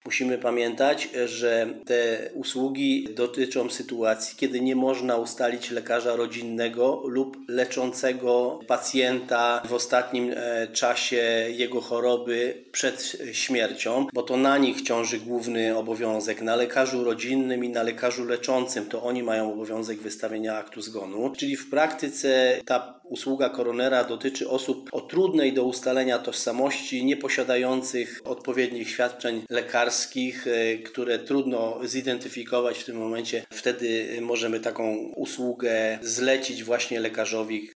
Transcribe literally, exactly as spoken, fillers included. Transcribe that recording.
Musimy pamiętać, że te usługi dotyczą sytuacji, kiedy nie można ustalić lekarza rodzinnego lub leczącego pacjenta w ostatnim czasie jego choroby przed śmiercią, bo to na nich ciąży główny obowiązek, na lekarzu rodzinnym i na lekarzu leczącym. To oni mają obowiązek wystawienia aktu zgonu. Czyli w praktyce ta usługa koronera dotyczy osób o trudnej do ustalenia tożsamości, nieposiadających odpowiednich świadczeń lekarskich, które trudno zidentyfikować w tym momencie. Wtedy możemy taką usługę zlecić właśnie lekarzowi,